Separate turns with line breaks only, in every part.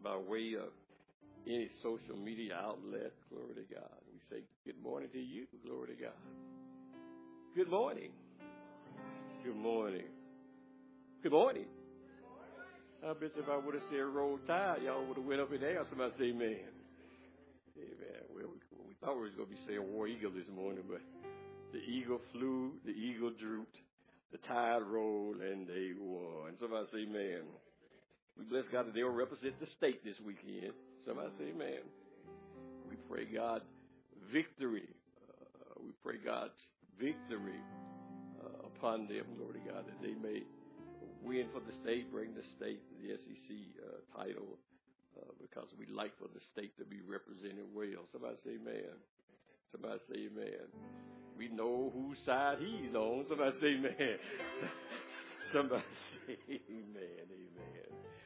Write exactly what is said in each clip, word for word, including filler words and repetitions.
by way of any social media outlet. Glory to God. We say good morning to you. Glory to God. Good morning. Good morning. Good morning. I bet if I would have said roll tide, y'all would have went up in there. Somebody say amen. Amen. Well, we, we thought we was going to be saying war eagle this morning, but the eagle flew, the eagle drooped, the tide rolled, and they won. Somebody say amen. We bless God that they'll represent the state this weekend. Somebody say amen. We pray God's victory. Uh, we pray God's victory uh, upon them, Lord God, that they may win for the state, bring the state to the S E C uh, title, uh, because we like for the state to be represented well. Somebody say amen. Somebody say amen. We know whose side he's on. Somebody say amen. Somebody say amen. Amen.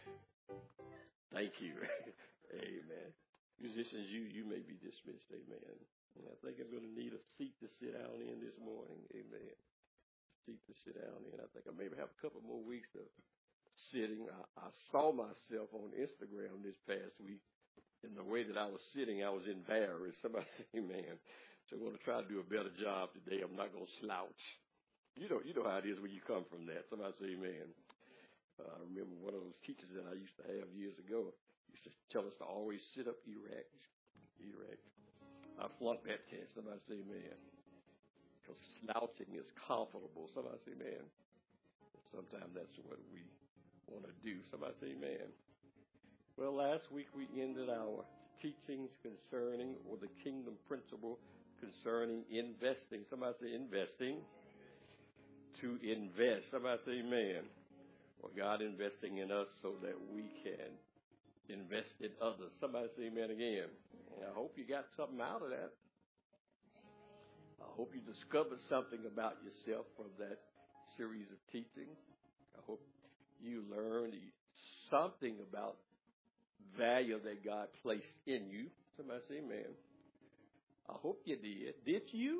Thank you. Amen. Musicians, you, you may be dismissed. Amen. And I think I'm going to need a seat to sit down in this morning. Amen. Seat to sit down in. I think I maybe have a couple more weeks of sitting. I, I saw myself on Instagram this past week. In the way that I was sitting, I was embarrassed. Somebody say amen. So I'm going to try to do a better job today. I'm not going to slouch. You know, you know how it is when you come from that. Somebody say amen. Uh, I remember one of those teachers that I used to have years ago used to tell us to always sit up erect. Erect. I flunked that test. Somebody say amen. Because slouching is comfortable. Somebody say amen. Sometimes that's what we want to do. Somebody say amen. Well, last week we ended our teachings concerning, or the kingdom principle concerning investing. Somebody say investing. To invest. Somebody say amen. Or God investing in us so that we can invest in others. Somebody say amen again. And I hope you got something out of that. I hope you discovered something about yourself from that series of teaching. I hope you learned something about value that God placed in you. Somebody say amen. I hope you did. Did you?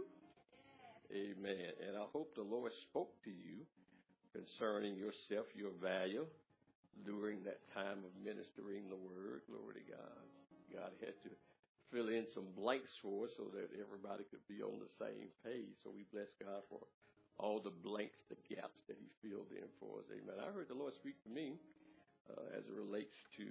Amen. And I hope the Lord spoke to you concerning yourself, your value, during that time of ministering the word. Glory to God. God had to fill in some blanks for us so that everybody could be on the same page. So we bless God for all the blanks, the gaps that he filled in for us. Amen. I heard the Lord speak to me uh, as it relates to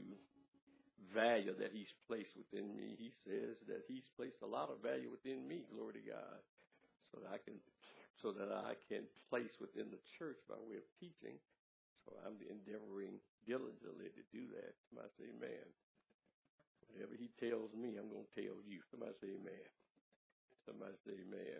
value that he's placed within me. He says that he's placed a lot of value within me. Glory to God. So that I can, so that I can place within the church by way of teaching. So I'm endeavoring diligently to do that. Somebody say amen. Whatever he tells me, I'm going to tell you. Somebody say amen. Somebody say amen.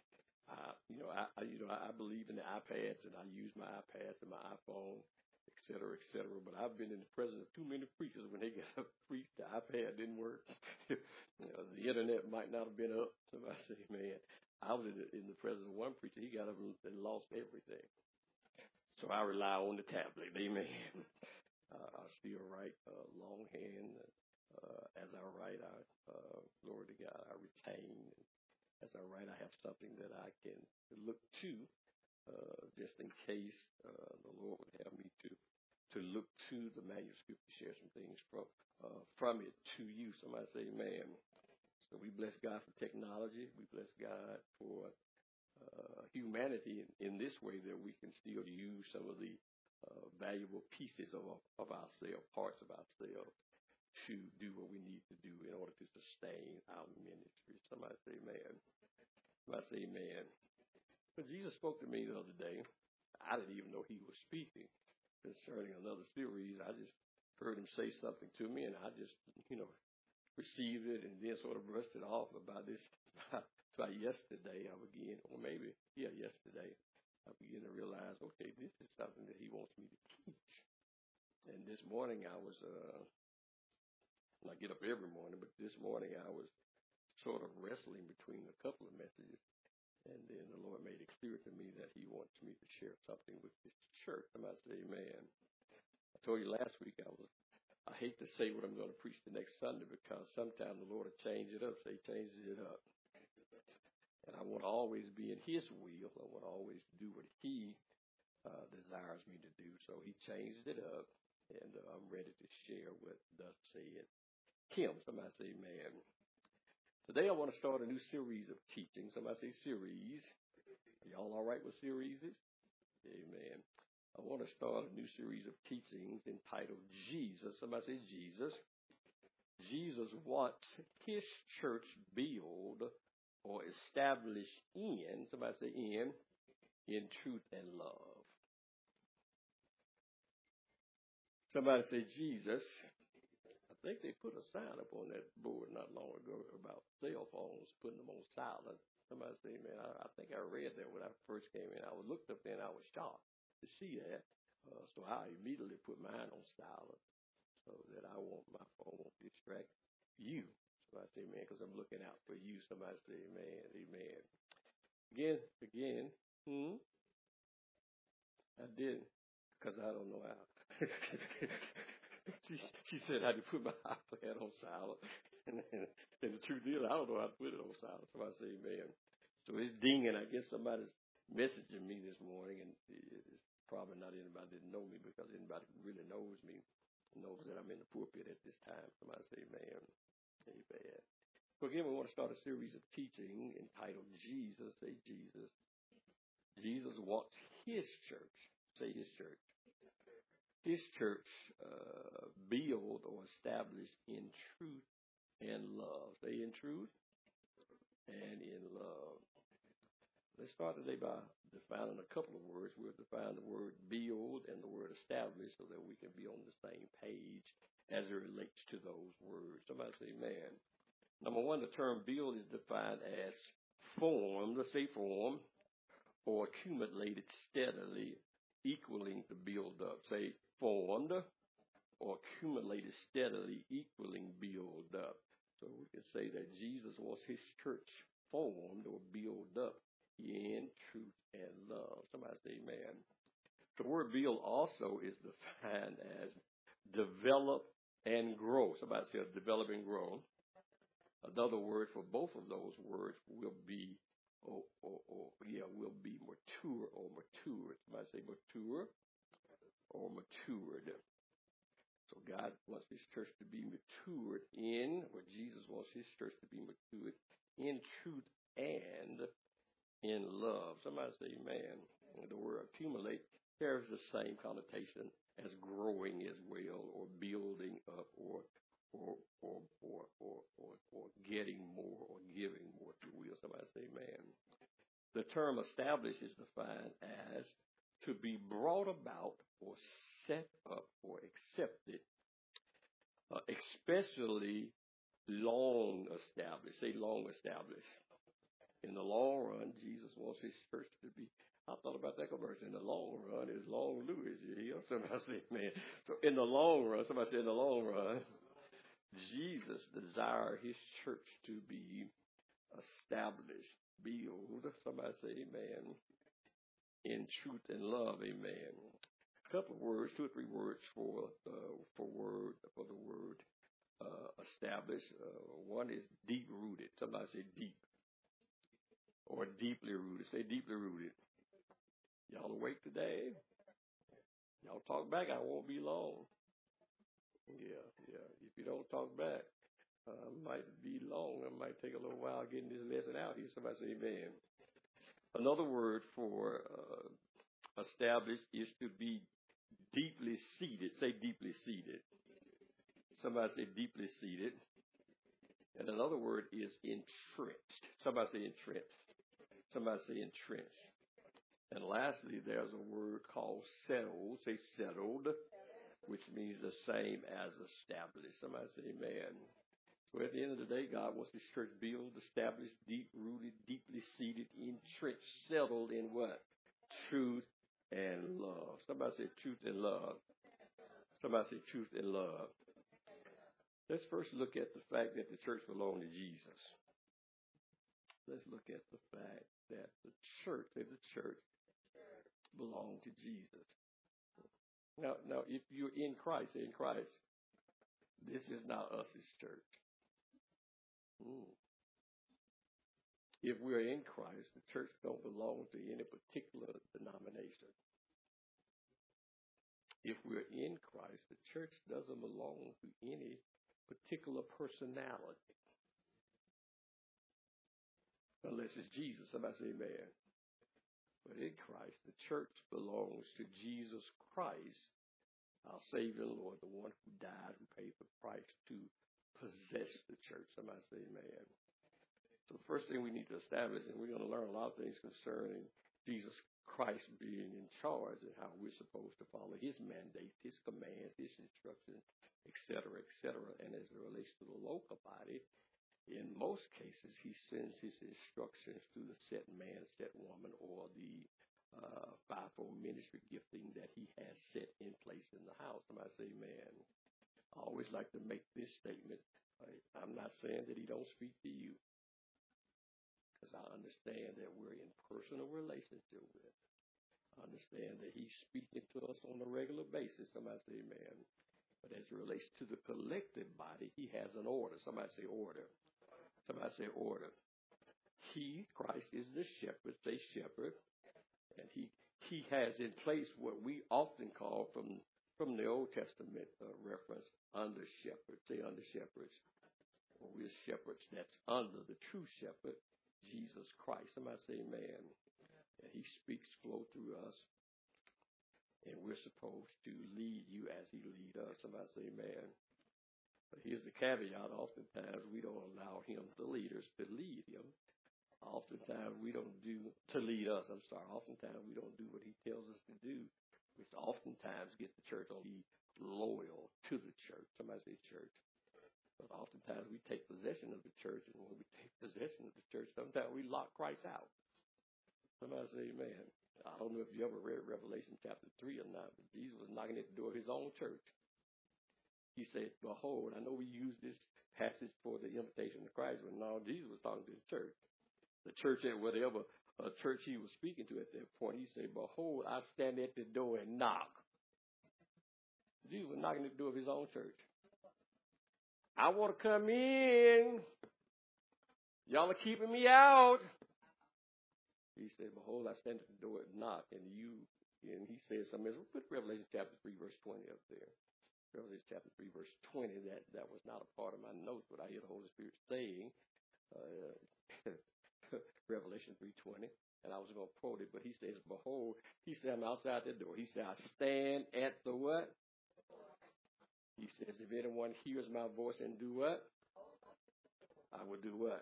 I, you know, I, I, you know, I believe in the iPads, and I use my iPads and my iPhone, et cetera, et cetera. But I've been in the presence of too many preachers when they got up preached, the iPad didn't work. You know, the internet might not have been up. Somebody say amen. I was in the, in the presence of one preacher. He got up and lost everything. So I rely on the tablet. Amen. Uh, I still write uh, longhand. Uh, as I write, I, uh, glory to God, I retain. As I write, I have something that I can look to, uh, just in case uh, the Lord would have me to to look to the manuscript to share some things from uh, from it to you. Somebody say amen. So we bless God for technology. We bless God for uh, humanity in, in this way, that we can still use some of the uh, valuable pieces of, of ourselves, parts of ourselves, to do what we need to do in order to sustain our ministry. Somebody say amen. Somebody say amen. But Jesus spoke to me the other day. I didn't even know he was speaking concerning another series. I just heard him say something to me, and I just, you know, received it and then sort of brushed it off. About this, about yesterday, I began, or maybe, yeah, yesterday, I began to realize, okay, this is something that he wants me to teach. And this morning I was, uh, I get up every morning, but this morning I was sort of wrestling between a couple of messages. And then the Lord made it clear to me that he wants me to share something with this church. Somebody say amen. I told you last week I was, I hate to say what I'm going to preach the next Sunday, because sometimes the Lord will change it up. So he changes it up. And I want to always be in his will. I want to always do what he uh, desires me to do. So he changed it up. and uh, I'm ready to share what thus said Kim. Somebody say, man. Today I want to start a new series of teaching. Somebody say series. Y'all all right with series? Amen. I want to start a new series of teachings entitled Jesus. Somebody say Jesus. Jesus wants his church built or established in, somebody say in, in truth and love. Somebody say Jesus. I think they put a sign up on that board not long ago about cell phones, putting them on silent. Somebody say, man, I, I think I read that when I first came in. I was looked up there and I was shocked to see that. Uh, so I immediately put mine on silent so that I want my phone won't distract you. Somebody say, man, because I'm looking out for you. Somebody say, man, amen. Again, again, hmm? I didn't, because I don't know how. she, she said I had to put my iPad on silent. And, and, and the truth is, I don't know how to put it on silent. Somebody say, man. So it's dinging. I guess somebody's messaging me this morning, and it's probably not anybody that know me, because anybody who really knows me knows that I'm in the pulpit at this time. Somebody say, man, amen. So again, we want to start a series of teaching entitled Jesus. Say Jesus. Jesus wants his church. Say his church. His church uh, build or established in truth and love. Say in truth and in love. Let's start today by defining a couple of words. We'll define the word build and the word establish so that we can be on the same page as it relates to those words. Somebody say, man. Number one, the term build is defined as formed, let's say form, or accumulated steadily, equaling to build up. Say formed or accumulated steadily, equaling build up. So we can say that Jesus wants his church formed or build up in truth and love. Somebody say amen. The word build also is defined as develop and grow. Somebody say develop and grow. Another word for both of those words will be, or, or, or yeah, will be mature or matured. Somebody say mature or matured. So God wants his church to be matured in, or Jesus wants his church to be matured in truth and in love. Somebody say amen. And the word accumulate carries the same connotation as growing as well, or building up, or Or or, or or or or getting more, or giving more, if you will. Somebody say amen. The term established is defined as to be brought about or set up or accepted, uh, especially long established. Say long established. In the long run, Jesus wants his church to be, I thought about that conversion. In the long run, is long Louis, you hear? Somebody say amen. So in the long run, somebody say in the long run, Jesus desired his church to be established, build, somebody say amen, in truth and love, amen. A couple of words, two or three words for uh, for word for the word uh, established. Uh, one is deep rooted. Somebody say deep, or deeply rooted. Say deeply rooted. Y'all awake today? Y'all talk back. I won't be long. Yeah, yeah. If you don't talk back, uh, might be long. It might take a little while getting this lesson out here. Somebody say amen. Another word for uh, established is to be deeply seated. Say deeply seated. Somebody say deeply seated. And another word is entrenched. Somebody say entrenched. Somebody say entrenched. And lastly, there's a word called settled. Say settled, which means the same as established. Somebody say amen. So at the end of the day, God wants his church built, established, deep-rooted, deeply seated, entrenched, settled in what? Truth and love. Somebody say truth and love. Somebody say truth and love. Let's first look at the fact that the church belongs to Jesus. Let's look at the fact that the church, say the church, belongs to Jesus. Now, now, if you're in Christ, in Christ, this is not us as church. Ooh. If we're in Christ, the church don't belong to any particular denomination. if we're in Christ, the church doesn't belong to any particular personality. Unless it's Jesus. Somebody say amen. But in Christ, the church belongs to Jesus Christ, our Savior and Lord, the one who died, who paid the price to possess the church. Somebody say amen. So the first thing we need to establish, and we're going to learn a lot of things concerning Jesus Christ being in charge and how we're supposed to follow his mandates, his commands, his instructions, et cetera, et cetera. And as it relates to the local body, in most cases, he sends his instructions to the set man, set woman, or the uh, fivefold ministry gifting that he has set in place in the house. Somebody say amen. I always like to make this statement. I'm not saying that he don't speak to you, because I understand that we're in personal relationship with. I understand that he's speaking to us on a regular basis. Somebody say amen. But as it relates to the collective body, he has an order. Somebody say order. Somebody say order. He, Christ, is the shepherd. Say shepherd. And he he has in place what we often call from, from the Old Testament uh, reference, under shepherds. Say under shepherds. Well, we're shepherds that's under the true shepherd, Jesus Christ. Somebody say amen. And he speaks, flow through us. And we're supposed to lead you as he lead us. Somebody say amen. But here's the caveat. Oftentimes we don't allow him, the leaders, to lead him. Oftentimes we don't do, to lead us, I'm sorry. Oftentimes we don't do what he tells us to do, which oftentimes get the church to be loyal to the church. Somebody say church. But oftentimes we take possession of the church, and when we take possession of the church, sometimes we lock Christ out. Somebody say amen. I don't know if you ever read Revelation chapter three or not, but Jesus was knocking at the door of his own church. He said, behold, I know we use this passage for the invitation to Christ, but no, Jesus was talking to the church. The church at whatever uh, church he was speaking to at that point, he said, behold, I stand at the door and knock. Jesus was knocking at the door of his own church. I want to come in. Y'all are keeping me out. He said, behold, I stand at the door and knock. And you, and he said something else. We'll put Revelation chapter three, verse twenty up there. Revelation chapter three, verse twenty. That, that was not a part of my notes, but I hear the Holy Spirit saying, uh, Revelation three twenty. And I was going to quote it, but he says, behold, he said, I'm outside the door. He said, I stand at the what? He says, if anyone hears my voice and do what? I will do what?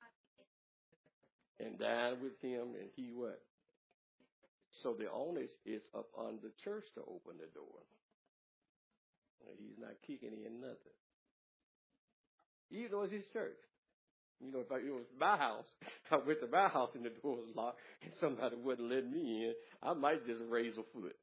And dine with him, and he what? So the onus is upon the church to open the door. He's not kicking in nothing. Even though it's his church. You know, if I, it was my house, I went to my house and the door was locked, and somebody wouldn't let me in, I might just raise a foot.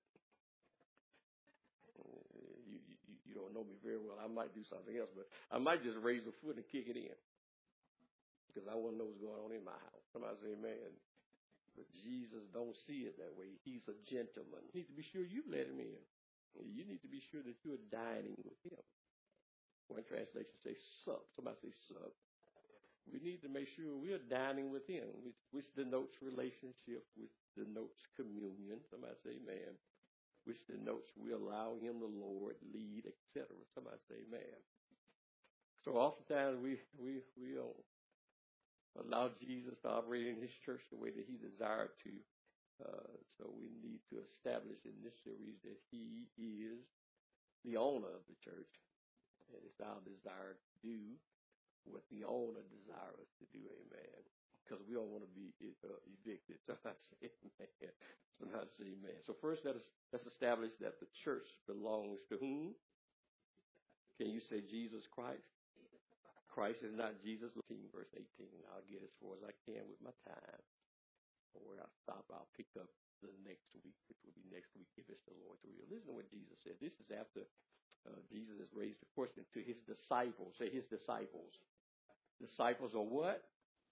You, you, you don't know me very well. I might do something else, but I might just raise a foot and kick it in. Because I want to know what's going on in my house. Somebody say amen. But Jesus don't see it that way. He's a gentleman. You need to be sure you let him in. You need to be sure that you're dining with him. One translation says sup. Somebody say sup. We need to make sure we're dining with him, which, which denotes relationship, which denotes communion. Somebody say amen. Which denotes we allow him, the Lord, lead, et cetera. Somebody say amen. So oftentimes we, we, we don't allow Jesus to operate in his church the way that he desired to. Uh, so we need to establish in this series that he is the owner of the church. And it's our desire to do what the owner desires us to do, amen. Because we don't want to be uh, evicted. Somebody say amen. Somebody say amen. So first, let us, let's establish that the church belongs to whom? Can you say Jesus Christ? Christ is not Jesus. Verse eighteen. I'll get as far as I can with my time. Or where I stop, I'll pick up the next week, which will be next week if it's the Lord's will. Listen to what Jesus said. This is after uh, Jesus has raised the question to his disciples. Say his disciples. Disciples are what?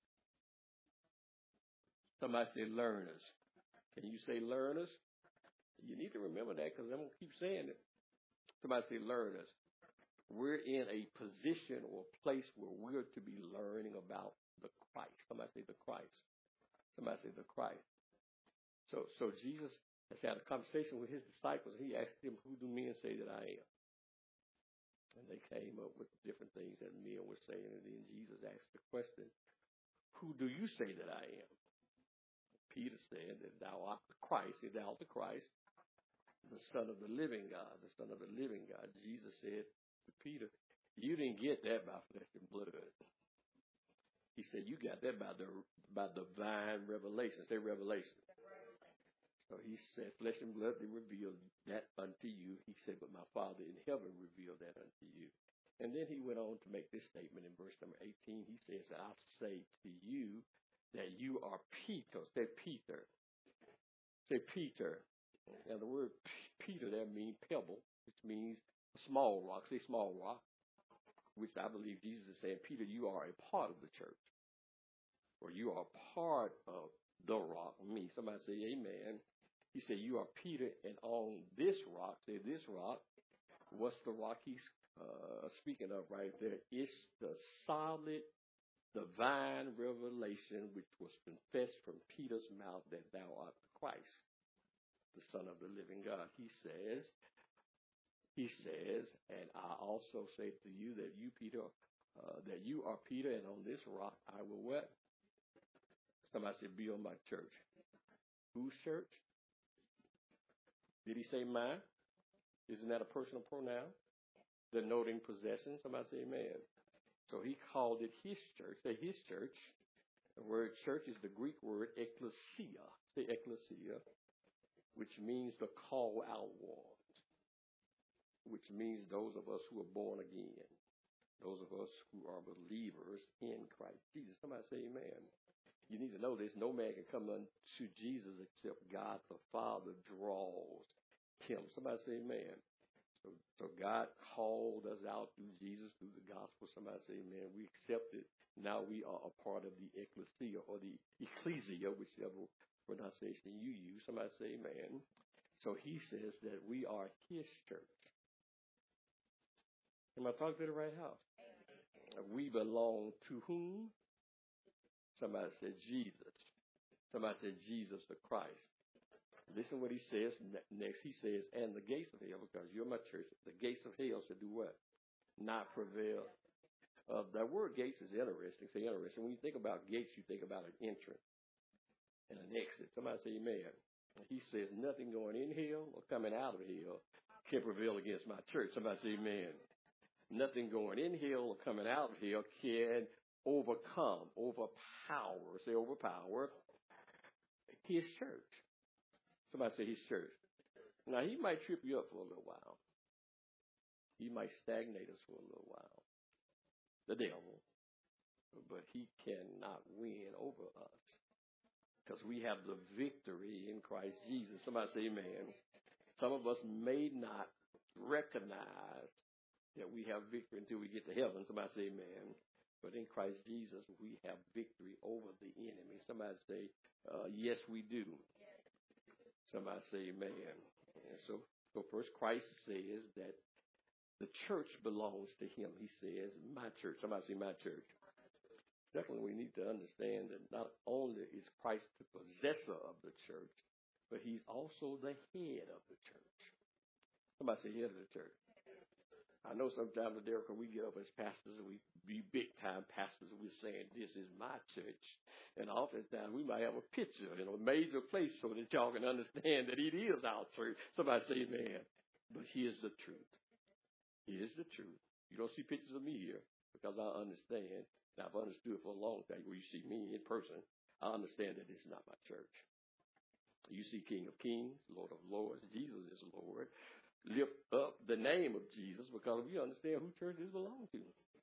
Somebody say learners. Can you say learners? You need to remember that because I'm going to keep saying it. Somebody say learners. We're in a position or place where we're to be learning about the Christ. Somebody say the Christ. Somebody say the Christ. So, so Jesus has had a conversation with his disciples. He asked them, who do men say that I am? And they came up with different things that men were saying. And then Jesus asked the question, who do you say that I am? Peter said that thou art the Christ, if thou art the Christ, the Son of the living God, the Son of the living God. Jesus said to Peter, you didn't get that by flesh and blood. He said, you got that by the by divine revelation. Say revelation. So he said, flesh and blood, they revealed that unto you. He said, but my Father in heaven revealed that unto you. And then he went on to make this statement in verse number eighteen. He says, I say to you that you are Peter. Say Peter. Say Peter. Now the word Peter there means pebble, which means a small rock. Say small rock, which I believe Jesus is saying, Peter, you are a part of the church. Or you are part of the rock. Me. Somebody say amen. He said, you are Peter, and on this rock, say this rock, what's the rock he's uh, speaking of right there? It's the solid divine revelation which was confessed from Peter's mouth that thou art the Christ, the Son of the living God. He says, he says, and I also say to you that you, Peter, uh, that you are Peter, and on this rock I will what? Somebody said, build my church. Whose church? Did he say mine? Isn't that a personal pronoun? Denoting possession. Somebody say amen. So he called it his church. Say his church. The word church is the Greek word ecclesia. Say ecclesia, which means the call out ones, which means those of us who are born again, those of us who are believers in Christ Jesus. Somebody say amen. You need to know this. No man can come unto Jesus except God the Father draws him. Somebody say amen. So, so God called us out through Jesus, through the gospel. Somebody say amen. We accepted. Now we are a part of the ecclesia or the ecclesia, whichever pronunciation you use. Somebody say amen. So he says that we are his church. Am I talking to the right house? We belong to whom? Somebody said Jesus. Somebody said Jesus the Christ. Listen what he says next. He says, and the gates of hell, because you're my church, the gates of hell should do what? Not prevail. Uh, that word gates is interesting. Say interesting. When you think about gates, you think about an entrance and an exit. Somebody say amen. He says nothing going in hell or coming out of hell can prevail against my church. Somebody say amen. Nothing going in hell or coming out of hell can overcome, overpower, say overpower, his church. Somebody say his church. Now, he might trip you up for a little while. He might stagnate us for a little while. The devil. But he cannot win over us. Because we have the victory in Christ Jesus. Somebody say amen. Some of us may not recognize that we have victory until we get to heaven. Somebody say amen. But in Christ Jesus, we have victory over the enemy. Somebody say, uh, yes, we do. Somebody say amen. And so, so first Christ says that the church belongs to him. He says, my church. Somebody say my church. Secondly, we need to understand that not only is Christ the possessor of the church, but he's also the head of the church. Somebody say head of the church. I know sometimes, Derek, when we get up as pastors, we be big-time pastors, and we're saying, this is my church. And oftentimes, we might have a picture in a major place so that y'all can understand that it is our church. Somebody say, amen. But here's the truth. Here's the truth. You don't see pictures of me here because I understand. Now, I've understood for a long time. Where you see me in person, I understand that this is not my church. You see King of Kings, Lord of Lords. Jesus is Lord. Lift up the name of Jesus because we understand who churches belong to.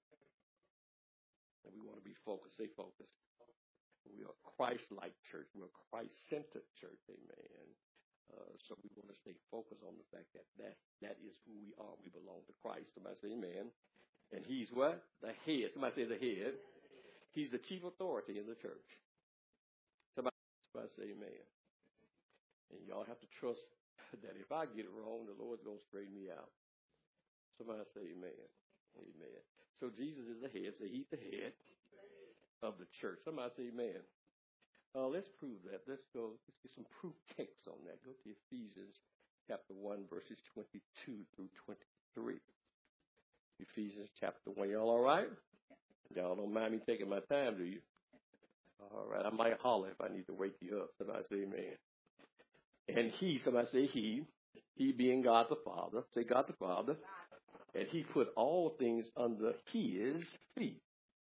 And we want to be focused. Say focused. We are Christ-like church. We're a Christ-centered church. Amen. Uh, so we want to stay focused on the fact that, that that is who we are. We belong to Christ. Somebody say amen. And he's what? The head. Somebody say the head. He's the chief authority in the church. Somebody, somebody say amen. And y'all have to trust that if I get it wrong, the Lord's going to straighten me out. Somebody say amen. Amen. So Jesus is the head. Say he's the head of the church. Somebody say amen. Uh, let's prove that. Let's go. Let's get some proof text on that. Go to Ephesians chapter one, verses twenty-two through twenty-three. Ephesians chapter one. Y'all all right? Y'all don't mind me taking my time, do you? All right. I might holler if I need to wake you up. Somebody say amen. And he, somebody say he, he being God the Father, say God the Father, and he put all things under his feet.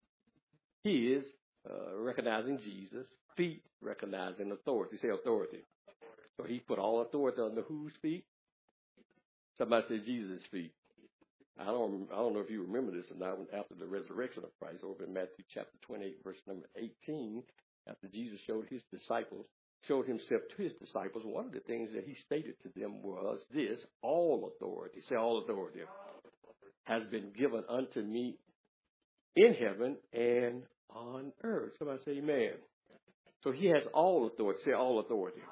He is uh, recognizing Jesus, feet recognizing authority. Say authority. So he put all authority under whose feet? Somebody say Jesus' feet. I don't, I don't know if you remember this or not. After the resurrection of Christ, over in Matthew chapter twenty-eight, verse number eighteen, after Jesus showed his disciples, showed himself to his disciples, one of the things that he stated to them was this: all authority, say all authority, has been given unto me in heaven and on earth. Somebody say amen. So he has all authority, say all authority,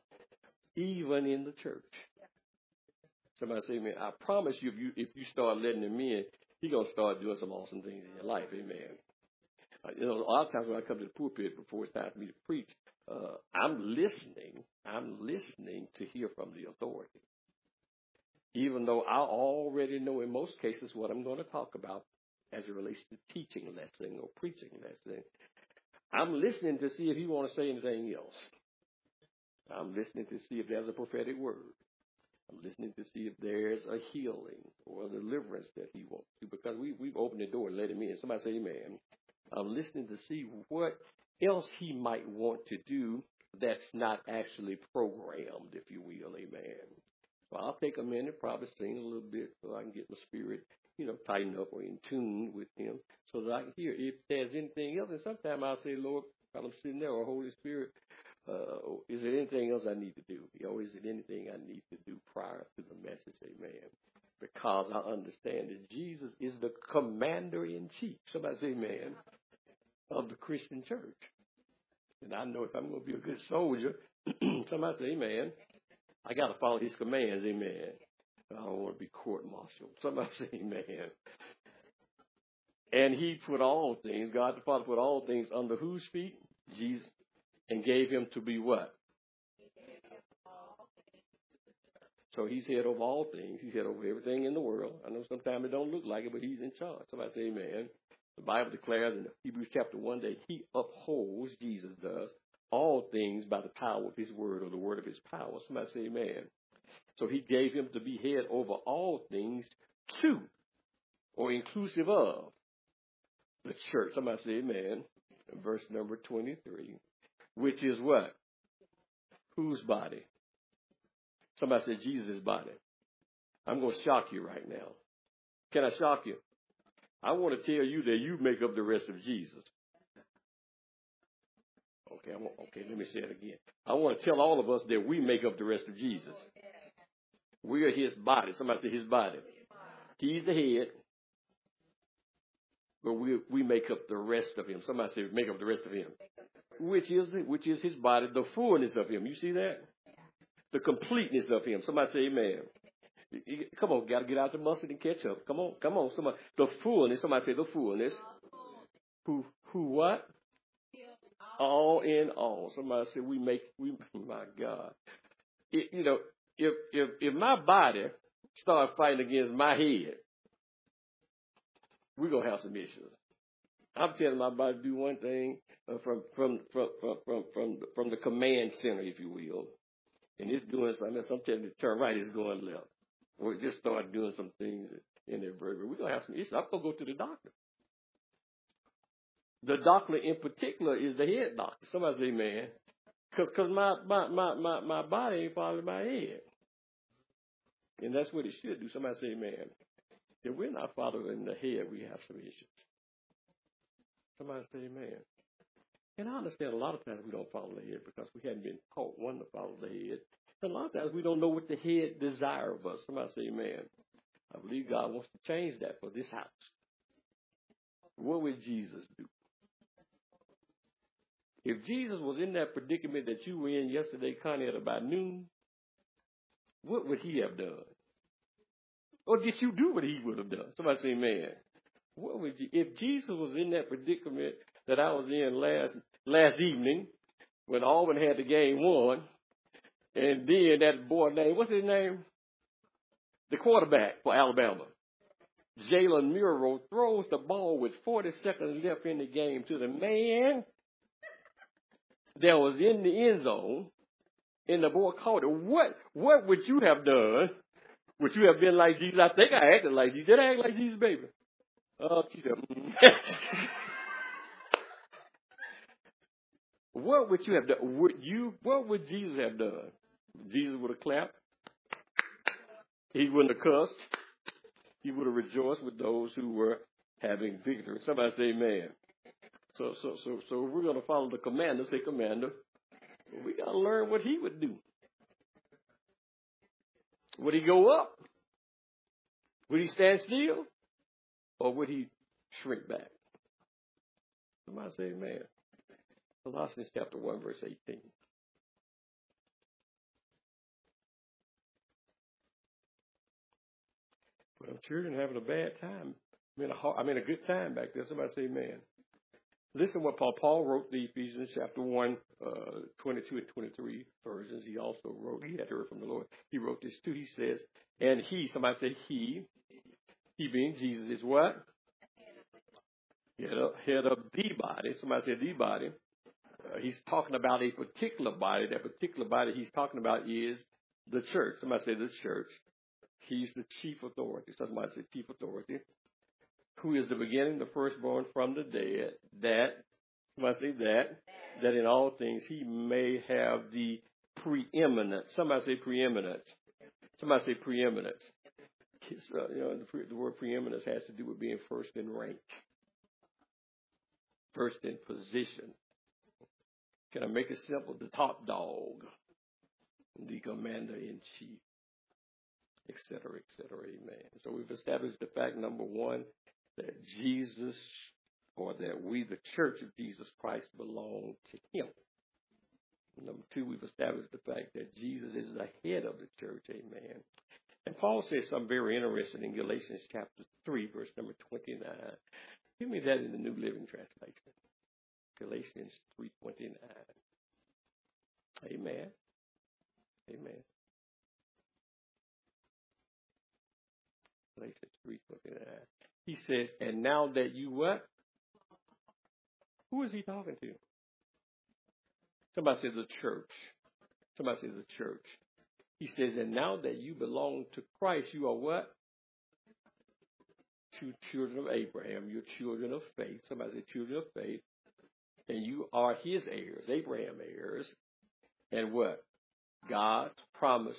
even in the church. Somebody say amen. I promise you, if you if you start letting him in, he's going to start doing some awesome things in your life. Amen. Uh, you know, a lot of times when I come to the pulpit before it's time for me to preach, uh, I'm listening. I'm listening to hear from the authority. Even though I already know in most cases what I'm going to talk about as it relates to teaching lesson or preaching lesson, I'm listening to see if he want to say anything else. I'm listening to see if there's a prophetic word. I'm listening to see if there's a healing or a deliverance that he wants to, because we, we've opened the door and let him in. Somebody say amen. I'm listening to see what else he might want to do that's not actually programmed, if you will. Amen. So I'll take a minute, probably sing a little bit so I can get my spirit, you know, tightened up or in tune with him so that I can hear if there's anything else. And sometimes I'll say, Lord, while I'm sitting there, or Holy Spirit, Uh, is there anything else I need to do? Or is it anything I need to do prior to the message? Amen. Because I understand that Jesus is the commander-in-chief. Somebody say amen. Of the Christian church. And I know if I'm going to be a good soldier, somebody say amen, I got to follow his commands. Amen. I don't want to be court-martialed. Somebody say amen. And he put all things, God the Father put all things under whose feet? Jesus. And gave him to be what? So he's head over all things. He's head over everything in the world. I know sometimes it don't look like it, but he's in charge. Somebody say amen. The Bible declares in Hebrews chapter one that he upholds, Jesus does, all things by the power of his word, or the word of his power. Somebody say amen. So he gave him to be head over all things to, or inclusive of, the church. Somebody say amen. In verse number twenty-three. Which is what? Whose body? Somebody said Jesus' body. I'm going to shock you right now. Can I shock you? I want to tell you that you make up the rest of Jesus. Okay, I want, okay, let me say it again. I want to tell all of us that we make up the rest of Jesus. We are his body. Somebody say his body. He's the head, but we we make up the rest of him. Somebody say make up the rest of him. Which is which is his body, the fullness of him. You see that? The completeness of him. Somebody say amen. Come on, got to get out the mustard and catch up. Come on, come on. Somebody, the fullness. Somebody say the fullness. Who who what? All in all. Somebody say we make we. My God, it, you know, if if if my body starts fighting against my head, we're gonna have some issues. I'm telling my body to do one thing uh, from, from, from, from, from, from, from the command center, if you will. And it's doing something. I'm telling it to turn right, it's going left. Or it just start doing some things in their vertebrae. We're going to have some issues. I'm going to go to the doctor. The doctor in particular is the head doctor. Somebody say, man, because cause my, my, my, my, my body ain't following my head. And that's what it should do. Somebody say, man, if we're not following the head, we have some issues. Somebody say amen. And I understand a lot of times we don't follow the head because we hadn't been taught, one, to follow the head. And a lot of times we don't know what the head desire of us. Somebody say amen. I believe God wants to change that for this house. What would Jesus do? If Jesus was in that predicament that you were in yesterday, Connie, at about noon, what would he have done? Or did you do what he would have done? Somebody say amen. What would you, if Jesus was in that predicament that I was in last last evening, when Auburn had the game won. And then that boy named, what's his name? The quarterback for Alabama. Jalen Muro throws the ball with forty seconds left in the game to the man that was in the end zone. And the boy caught it. What, what would you have done? Would you have been like Jesus? I think I acted like Jesus. Did I act like Jesus, baby? Oh, she said, mm. What would you have done? Would you, what would Jesus have done? Jesus would have clapped. He wouldn't have cussed. He would have rejoiced with those who were having victory. Somebody say amen. So, so, so, so we're going to follow the commander. Say commander. We got to learn what he would do. Would he go up? Would he stand still? Or would he shrink back? Somebody say amen. Colossians chapter one, verse eighteen. Well, children having a bad time. I'm in a, I'm in a good time back there. Somebody say amen. Listen what Paul, Paul wrote the Ephesians chapter one, uh, twenty-two and twenty-three versions. He also wrote, he had heard from the Lord. He wrote this too. He says, and he, somebody say he, he being Jesus is what? Head of, head of the body. Somebody said the body. Uh, he's talking about a particular body. That particular body he's talking about is the church. Somebody say the church. He's the chief authority. Somebody say chief authority. Who is the beginning, the firstborn from the dead, that, somebody say that, that in all things he may have the preeminence. Somebody say preeminence. Somebody say preeminence. Uh, you know, the, the word preeminence has to do with being first in rank, first in position. Can I make it simple? The top dog, the commander in chief, et cetera, et cetera. Amen. So we've established the fact, number one, that Jesus, or that we, the church of Jesus Christ, belong to him. Number two, we've established the fact that Jesus is the head of the church. Amen. And Paul says something very interesting in Galatians chapter three, verse number twenty-nine. Give me that in the New Living Translation. Galatians three twenty-nine. Amen. Amen. Galatians three twenty-nine. He says, and now that you what? Who is he talking to? Somebody says the church. Somebody says the church. He says, and now that you belong to Christ, you are what? Two children of Abraham. You're children of faith. Somebody say children of faith. And you are his heirs, Abraham heirs. And what? God's promise.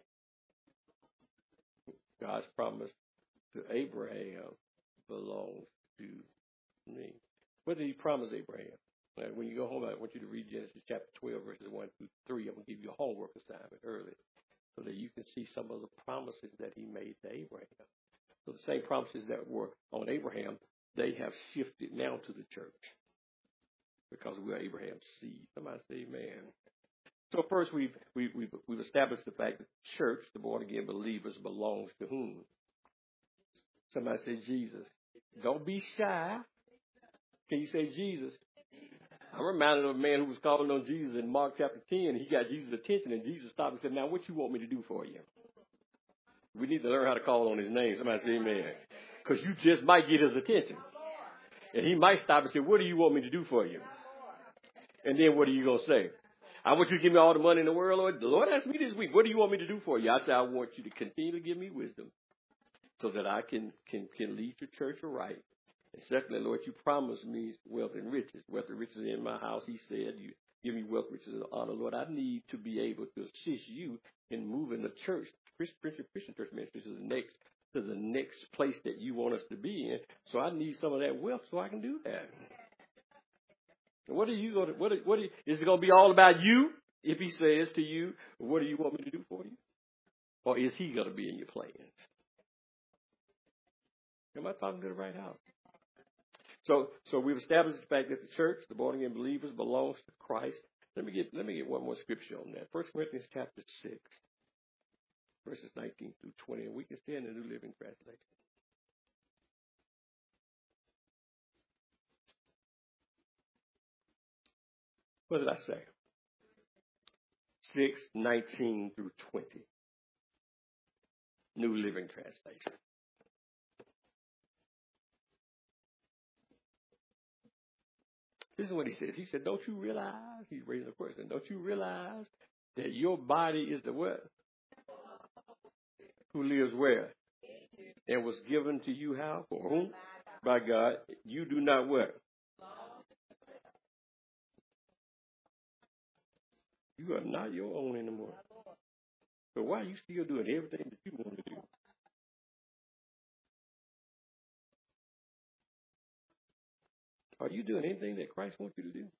God's promise to Abraham belongs to me. What did he promise Abraham? Right, when you go home, I want you to read Genesis chapter twelve, verses one through three. I'm going to give you a homework assignment early so that you can see some of the promises that he made to Abraham. So the same promises that were on Abraham, they have shifted now to the church because we are Abraham's seed. Somebody say amen. So first, we've, we've, we've, we've established the fact that the church, the born-again believers, belongs to whom? Somebody say Jesus. Don't be shy. Can you say Jesus? I'm reminded of a man who was calling on Jesus in Mark chapter ten. He got Jesus' attention, and Jesus stopped and said, now, what you want me to do for you? We need to learn how to call on his name. Somebody say amen. Because you just might get his attention. And he might stop and say, what do you want me to do for you? And then what are you going to say? I want you to give me all the money in the world, Lord. The Lord asked me this week, what do you want me to do for you? I said, I want you to continue to give me wisdom so that I can, can, can lead your church aright. And secondly, Lord, you promised me wealth and riches. Wealth and riches in my house. He said, you give me wealth, riches, and honor. Lord, I need to be able to assist you in moving the church, Christian, Christian church ministry to the next, to the next place that you want us to be in. So I need some of that wealth so I can do that. And what are you going to, what, are, what are, is it going to be all about you? If he says to you, what do you want me to do for you? Or is he going to be in your plans? Am I talking to the right house? So, so we've established the fact that the church, the born again believers, belongs to Christ. Let me get, let me get one more scripture on that. First Corinthians chapter six, verses nineteen through twenty, and we can stand in the New Living Translation. What did I say? six, nineteen through twenty. New Living Translation. This is what he says. He said, don't you realize, he's raising a question, don't you realize that your body is the what? Who lives where? And was given to you how? For whom? By God. You do not what? You are not your own anymore. So why are you still doing everything that you want to do? Are you doing anything that Christ wants you to do?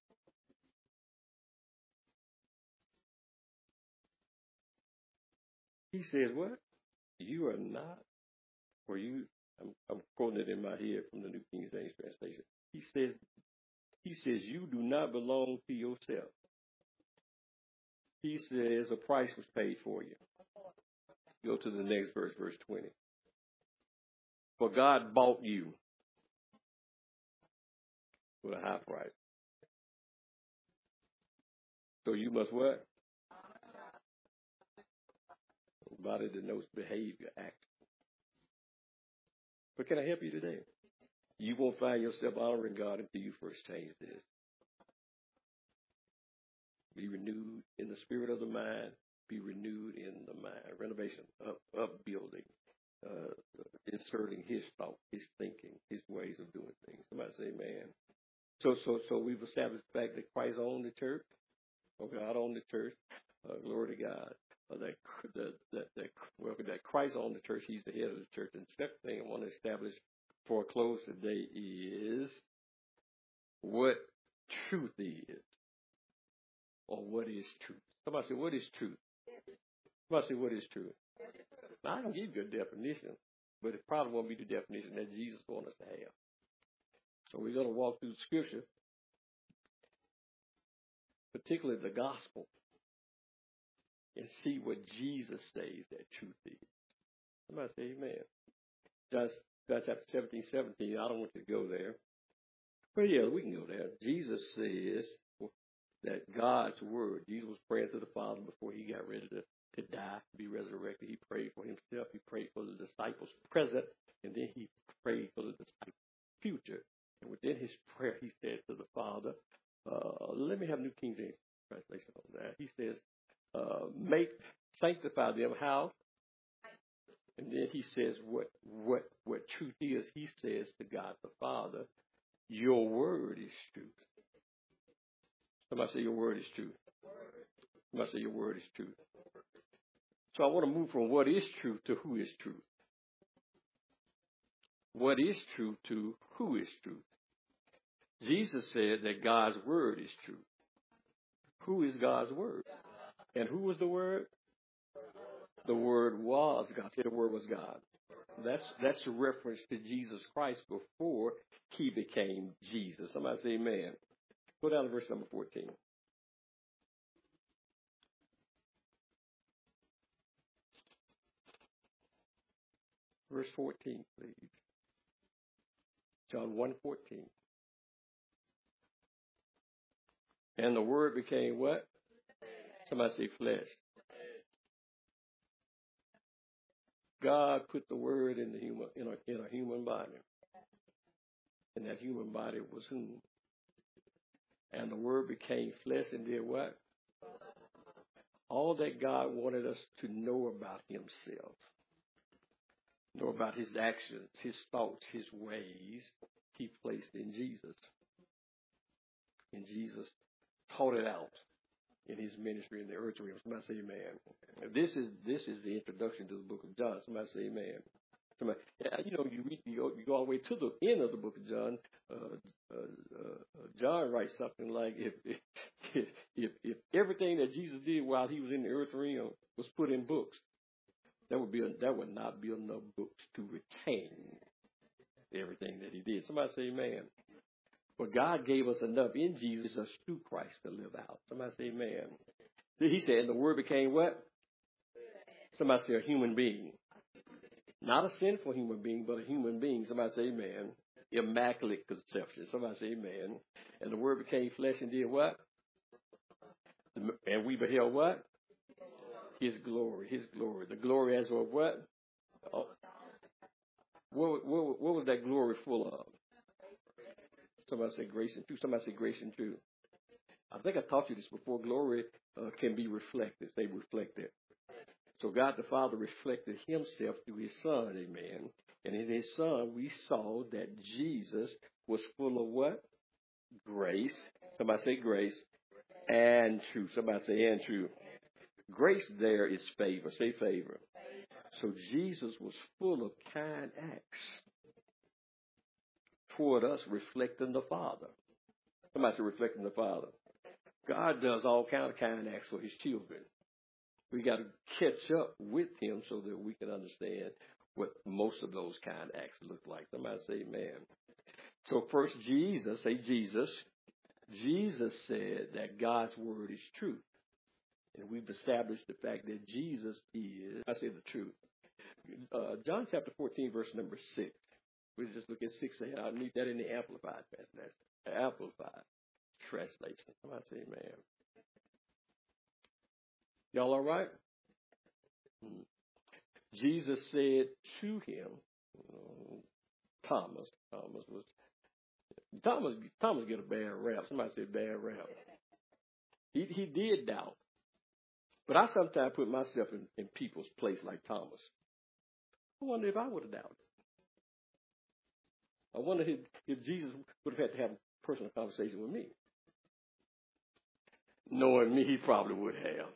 He says what? You are not, or you, I'm, I'm quoting it in my head from the New King James Translation. He says, he says, you do not belong to yourself. He says a price was paid for you. Go to the next verse, verse twenty. For God bought you with a high price. So you must what? Body denotes behavior, action. But can I help you today? You won't find yourself honoring God until you first change this. Be renewed in the spirit of the mind. Be renewed in the mind. Renovation, up, upbuilding, uh, inserting His thought, His thinking, His ways of doing things. Somebody say, man. So, so, so we've established the fact that Christ owned the church. Or God owned the church. Uh, glory to God. Uh, that, that, that, that, well, that Christ owned the church. He's the head of the church. And the second thing I want to establish for a close today is what truth is. Or what is truth? Somebody say, what is truth? Somebody say, what is truth? Now, I can give you a definition, but it probably won't be the definition that Jesus wants us to have. So we're going to walk through the scripture, particularly the gospel, and see what Jesus says that truth is. Somebody say amen. John, John chapter seventeen, seventeen, I don't want you to go there. But yeah, we can go there. Jesus says that God's word, Jesus was praying to the Father before he got ready to, to die, to be resurrected. He prayed for himself. He prayed for the disciples present, and then he prayed for the disciples future. And within his prayer, he said to the Father, uh, let me have New King James translation on that. He says, uh, make, sanctify them. How? And then he says what, what, what truth is. He says to God the Father, your word is truth. Somebody say your word is truth. Somebody say your word is truth. So I want to move from what is truth to who is truth. What is truth to who is truth. Jesus said that God's word is truth. Who is God's word? And who was the word? The word was God. Say the word was God. That's that's a reference to Jesus Christ before he became Jesus. Somebody say amen. Go down to verse number fourteen. Verse fourteen, please. John one fourteen. And the word became what? Somebody say flesh. God put the word in the human in a in a human body. And that human body was whom? And the word became flesh and did what? All that God wanted us to know about himself. Know about his actions, his thoughts, his ways, he placed in Jesus. And Jesus taught it out in his ministry in the earth realm. Somebody say amen. This is this is the introduction to the book of John. Somebody say amen. Somebody, you know, you read, you go, you go all the way to the end of the book of John. Uh, uh, uh, John writes something like, if, if if if everything that Jesus did while he was in the earth realm was put in books, that would be a, that would not be enough books to retain everything that he did. Somebody say amen. But God gave us enough in Jesus us through Christ to live out. Somebody say amen. He said, and the word became what? Somebody say a human being. Not a sinful human being, but a human being. Somebody say amen. Immaculate conception. Somebody say amen. And the word became flesh and did what? And we beheld what? His glory, His glory. The glory as of what? Oh, what, what, what was that glory full of? Somebody say grace and truth. Somebody say grace and truth. I think I taught you this before. Glory uh, can be reflected. They reflect it. So God the Father reflected Himself through His Son, amen. And in His Son, we saw that Jesus was full of what? Grace. Somebody say grace. And truth. Somebody say and truth. Grace there is favor. Say favor. So Jesus was full of kind acts toward us, reflecting the Father. Somebody say reflecting the Father. God does all kind of kind acts for His children. We got to catch up with Him so that we can understand what most of those kind of acts look like. Somebody say amen. So first Jesus, say Jesus. Jesus said that God's word is truth. And we've established the fact that Jesus is, I say the truth. Uh, John chapter fourteen, verse number six. We'll just look at six. I need that in the Amplified translation. Amplified translation. Somebody say amen. Y'all all right? Hmm. Jesus said to him, um, Thomas, Thomas was, Thomas, Thomas get a bad rap. Somebody said bad rap. He, he did doubt. But I sometimes put myself in, in people's place like Thomas. I wonder if I would have doubted. I wonder if, if Jesus would have had to have a personal conversation with me. Knowing me, he probably would have.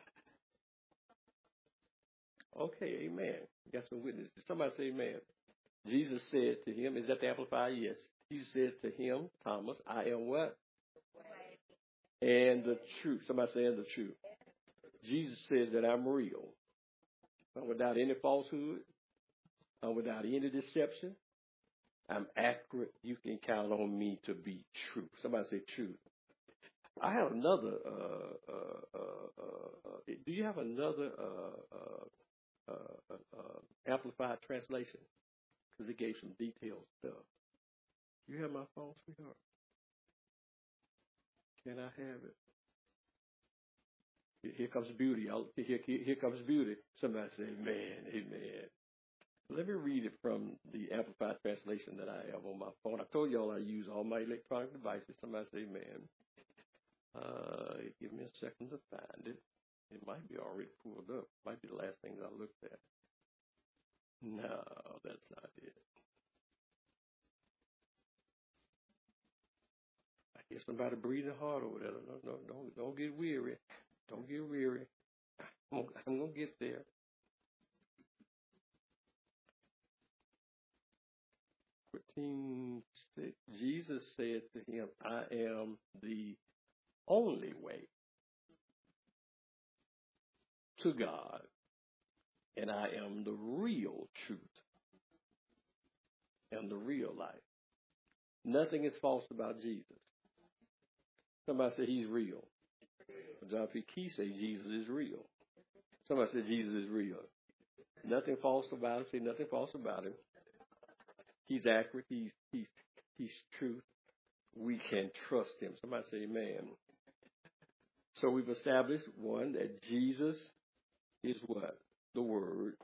Okay, amen. Got some witnesses. Somebody say amen. Jesus said to him, is that the Amplified? Yes. Jesus said to him, Thomas, I am what? And the truth. Somebody say and the truth. Jesus says that I'm real. I'm without any falsehood. I'm without any deception. I'm accurate. You can count on me to be true. Somebody say truth. I have another, uh, uh, uh, uh, do you have another uh, uh, uh, uh, Amplified translation? Because it gave some detailed stuff. You have my phone, sweetheart? Can I have it? Here comes beauty. I'll, here, here, here comes beauty. Somebody say amen, amen. Let me read it from the Amplified translation that I have on my phone. I told y'all I use all my electronic devices. Somebody say amen. Uh, give me a second to find it. It might be already pulled up. Might be the last thing I looked at. No, that's not it. I hear somebody breathing hard over there. No, no, don't, don't get weary. Don't get weary. I'm, I'm going to get there. fourteen six. Jesus said to him, I am the only way to God, and I am the real truth and the real life. Nothing is false about Jesus. Somebody said he's real. John P. Key says Jesus is real. Somebody said Jesus is real. Nothing false about him. Say nothing false about him. He's accurate. He's he's he's truth. We can trust him. Somebody say amen. So we've established, one, that Jesus is what? The Word.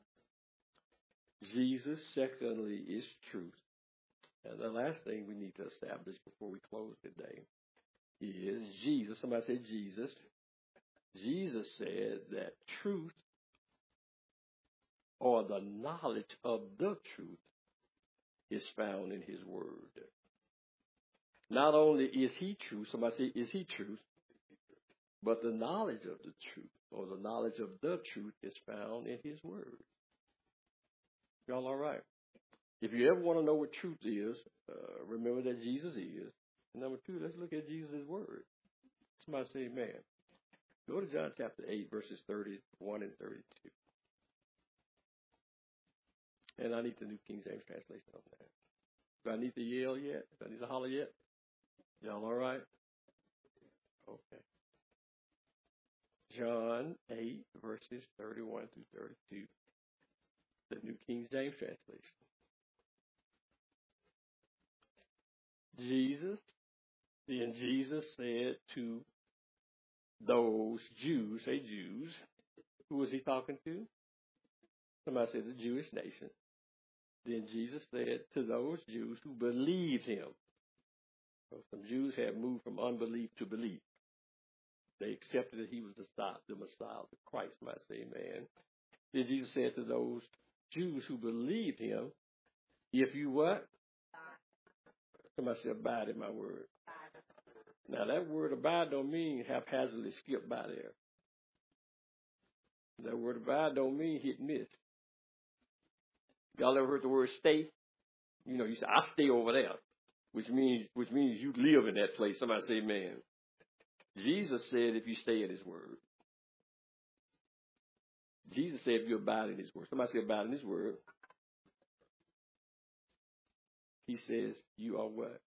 Jesus, secondly, is truth. And the last thing we need to establish before we close today is Jesus. Somebody say Jesus. Jesus said that truth, or the knowledge of the truth, is found in his word. Not only is he truth, somebody say, is he truth, but the knowledge of the truth, or the knowledge of the truth, is found in his word. Y'all all right? If you ever want to know what truth is, uh, remember that Jesus is. And number two, let's look at Jesus' word. Somebody say amen. Go to John chapter eight, verses thirty-one and thirty-two. And I need the New King James translation on that. Do I need to yell yet? Do I need to holler yet? Y'all all right? Okay. John eight, verses thirty-one through thirty-two. The New King James translation. Jesus, then Jesus said to those Jews, say Jews, Who was he talking to? Somebody said the Jewish nation. Then Jesus said to those Jews who believed him. So some Jews had moved from unbelief to belief. They accepted that he was the Messiah, the Christ, might say, amen. Then Jesus said to those Jews who believed him, if you what? Somebody said, abide in my word. Now, that word abide don't mean haphazardly skip by there. That word abide don't mean hit and miss. Y'all ever heard the word stay? You know, you say, I stay over there, which means which means you live in that place. Somebody say, amen. Jesus said if you stay in his word. Jesus said if you abide in his word. Somebody say abide in his word. He says you are what?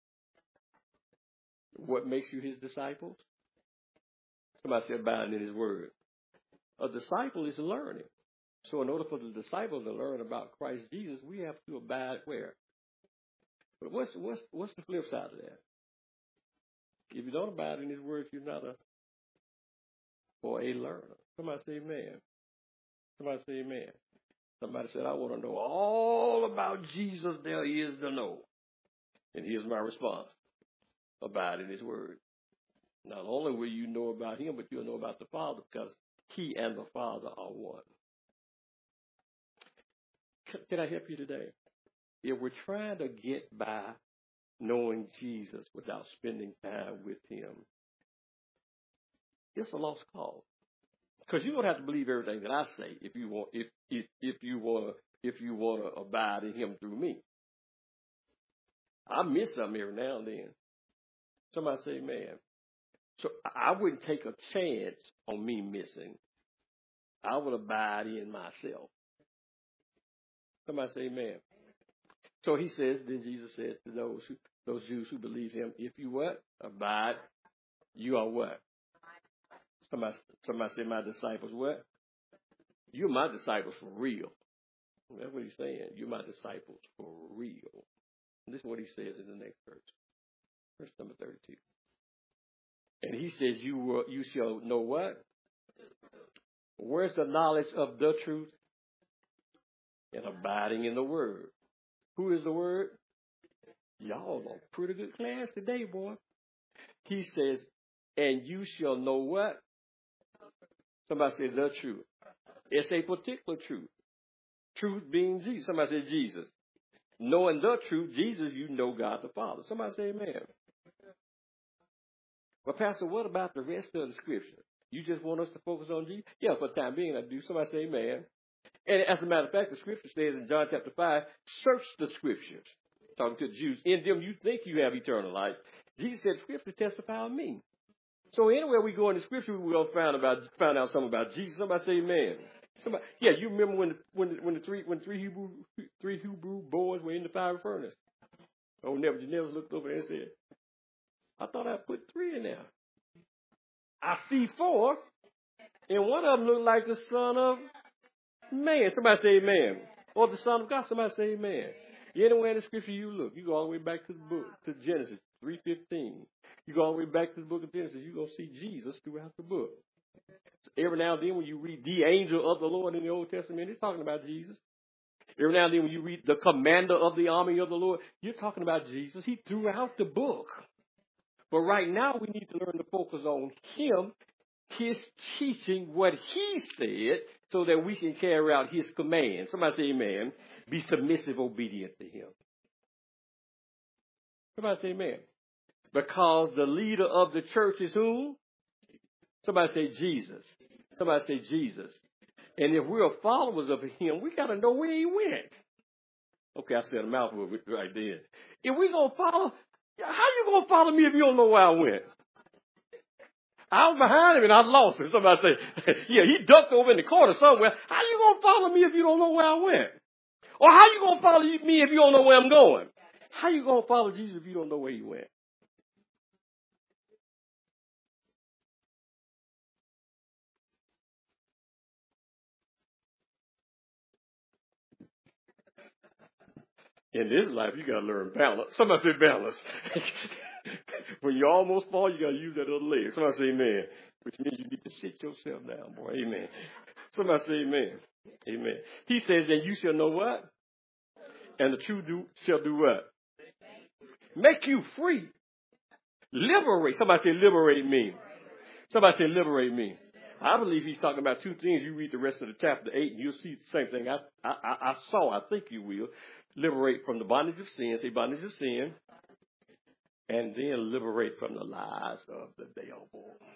What makes you his disciples? Somebody say abide in his word. A disciple is learning. So in order for the disciples to learn about Christ Jesus, we have to abide where? But what's what's what's the flip side of that? If you don't abide in his word, you're not a or a learner. Somebody say amen. Somebody say amen. Somebody said, I want to know all about Jesus there is to know. And here's my response. Abide in his word. Not only will you know about him, but you'll know about the Father because he and the Father are one. Can I help you today? If we're trying to get by knowing Jesus without spending time with him, it's a lost cause. Because you don't have to believe everything that I say if you want if if if you want to if you want to abide in him through me. I miss something every now and then. Somebody say, man. So I wouldn't take a chance on me missing. I would abide in myself. Somebody say amen. So he says, then Jesus said to those who, those Jews who believe him, if you what? Abide, you are what? Somebody, somebody say my disciples what? You're my disciples for real. That's what he's saying. You're my disciples for real. And this is what he says in the next verse. Verse number thirty-two. And he says, you will, you shall know what? Where's the knowledge of the truth? And abiding in the word. Who is the word? Y'all are pretty good class today, boy. He says, and you shall know what? Somebody say the truth. It's a particular truth. Truth being Jesus. Somebody say Jesus. Knowing the truth, Jesus, you know God the Father. Somebody say amen. Well, Pastor, what about the rest of the scripture? You just want us to focus on Jesus? Yeah, for the time being, I do. Somebody say amen. And as a matter of fact, the scripture says in John chapter five, search the scriptures. Talking to the Jews. In them you think you have eternal life. Jesus said, scripture testify of me. So anywhere we go in the scripture, we're going to find about find out something about Jesus. Somebody say amen. Somebody, yeah, you remember when the, when the, when the three when three Hebrew three Hebrew boys were in the fiery furnace? Oh, Nebuchadnezzar looked over there and said, I thought I put three in there. I see four, and one of them looked like the Son of Man. Somebody say amen. Or the Son of God. Somebody say amen. Anywhere in the scripture you look, you go all the way back to the book, to Genesis three fifteen. You go all the way back to the book of Genesis, you're going to see Jesus throughout the book. So every now and then when you read the angel of the Lord in the Old Testament, it's talking about Jesus. Every now and then when you read the commander of the army of the Lord, you're talking about Jesus. He throughout the book. But right now we need to learn to focus on him, his teaching, what he said, so that we can carry out his command. Somebody say amen. Be submissive, obedient to him. Somebody say amen. Because the leader of the church is whom? Somebody say Jesus. Somebody say Jesus. And if we're followers of him, we got to know where he went. Okay, I said a mouthful right there. If we're going to follow, how you going to follow me if you don't know where I went? I was behind him and I lost him. Somebody say, yeah, he ducked over in the corner somewhere. How you going to follow me if you don't know where I went? Or how you going to follow me if you don't know where I'm going? How you going to follow Jesus if you don't know where he went? In this life, you got to learn balance. Somebody say balance. When you almost fall, you got to use that other leg. Somebody say amen. which means you need to sit yourself down, boy. Amen. Somebody say amen. Amen. He says that you shall know what? And the truth do, shall do what? Make you free. Liberate. Somebody say liberate me. Somebody say liberate me. I believe he's talking about two things. You read the rest of the chapter eight and you'll see the same thing I, I, I saw. I think you will. Liberate from the bondage of sin. Say bondage of sin. And then liberate from the lies of the devil.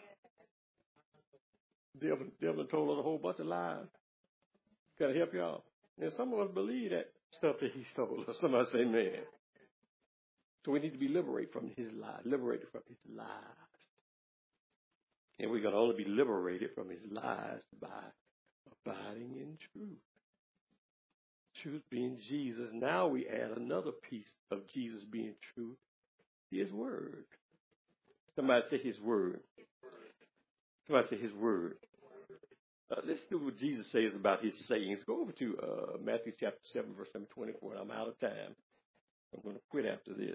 Devil, devil told us a whole bunch of lies. Got to help y'all. And some of us believe that stuff that he told us. Somebody say amen. So we need to be liberated from his lies. Liberated from his lies. And we're going to only be liberated from his lies by abiding in truth. Truth being Jesus. Now we add another piece of Jesus being truth. His word. Somebody say his word. Somebody say his word. Uh, let's do what Jesus says about his sayings. Go over to uh, Matthew chapter seven, verse number twenty-four. I'm out of time. I'm going to quit after this.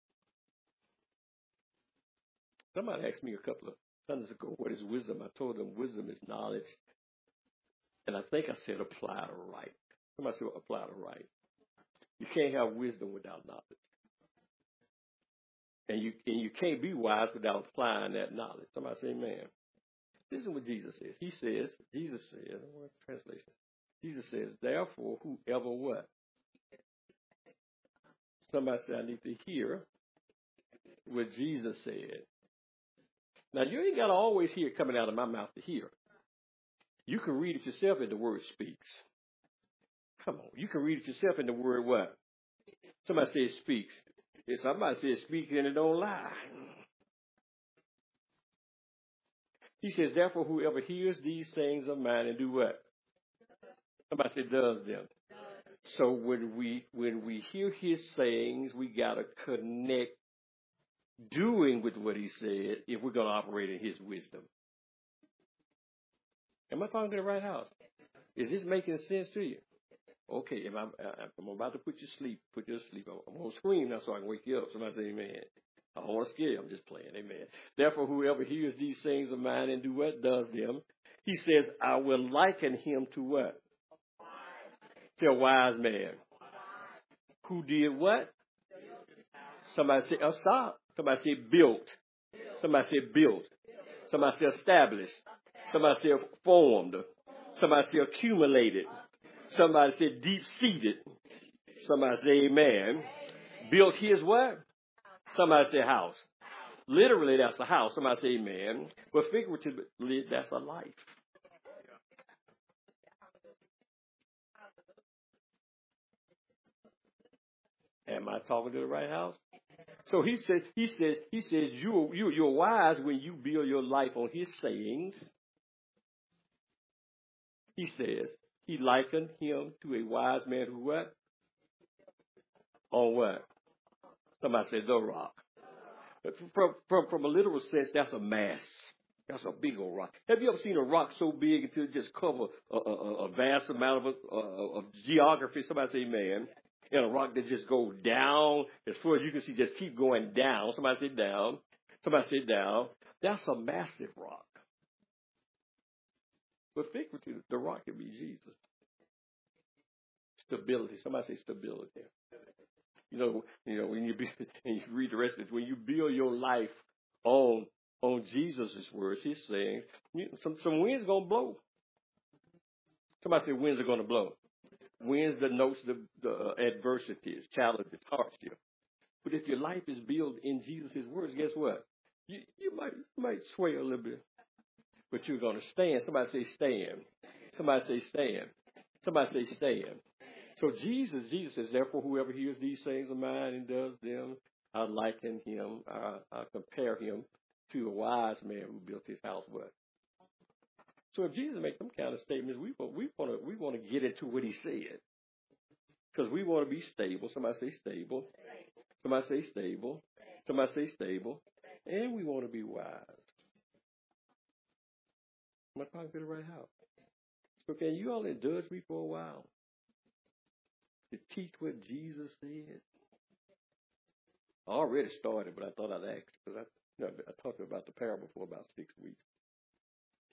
Somebody asked me a couple of Sundays ago, what is wisdom? I told them wisdom is knowledge. And I think I said apply to right. Somebody said apply to right. You can't have wisdom without knowledge. And you and you can't be wise without applying that knowledge. Somebody say amen. Listen what Jesus says. He says, Jesus says, translation. Jesus says, therefore, whoever what? Somebody said, I need to hear what Jesus said. Now, you ain't got to always hear it coming out of my mouth to hear. You can read it yourself and the word speaks. Come on. You can read it yourself and the word what? Somebody says speaks. If somebody says speak and it don't lie. He says, therefore, whoever hears these sayings of mine and do what? Somebody said does them. So when we when we hear his sayings, we got to connect doing with what he said if we're going to operate in his wisdom. Am I talking to the right house? Is this making sense to you? Okay, if I'm, I'm about to put you to sleep, put you to sleep. I'm going to scream now so I can wake you up. Somebody say amen. I don't want to scare you. I'm just playing. Amen. Therefore, whoever hears these sayings of mine and do what? Does them. He says, I will liken him to what? To a wise man. Who did what? Somebody say, oh, stop. Somebody say built. Somebody say built. Somebody say established. Somebody say formed. Somebody say accumulated. Somebody say deep-seated. Somebody say amen. Built his what? Somebody say house. Literally, that's a house. Somebody say amen. But figuratively, that's a life. Am I talking to the right house? So he says, he says, he says, you, you, you're wise when you build your life on his sayings. He says, he likened him to a wise man who what? On what? Somebody said the rock. From, from, from a literal sense, that's a mass. That's a big old rock. Have you ever seen a rock so big until it just cover a, a, a vast amount of, uh, of geography? Somebody say amen. And a rock that just goes down as far as you can see, just keep going down. Somebody say down. Somebody say down. That's a massive rock. But figuratively, the rock can be Jesus. Stability. Somebody say stability. You know, you know, when you be, and you read the rest of it, when you build your life on on Jesus' words, he's saying, you, some some winds gonna blow. Somebody say winds are gonna blow. Winds denotes the, the uh, adversities, challenges, hardship. But if your life is built in Jesus' words, guess what? You you might you might sway a little bit, but you're gonna stand. Somebody say stand. Somebody say stand. Somebody say stand. So Jesus, Jesus says, therefore, whoever hears these sayings of mine and does them, I liken him, I, I compare him to a wise man who built his house. What? So if Jesus makes them kind of statements, we want we want to we want to get into what he said, because we want to be stable. Somebody say stable. Somebody say stable. Somebody say stable, and we want to be wise. Am I talking to the right house? So can you all indulge me for a while to teach what Jesus said? I already started, but I thought I'd ask, because I, you know, I talked about the parable for about six weeks.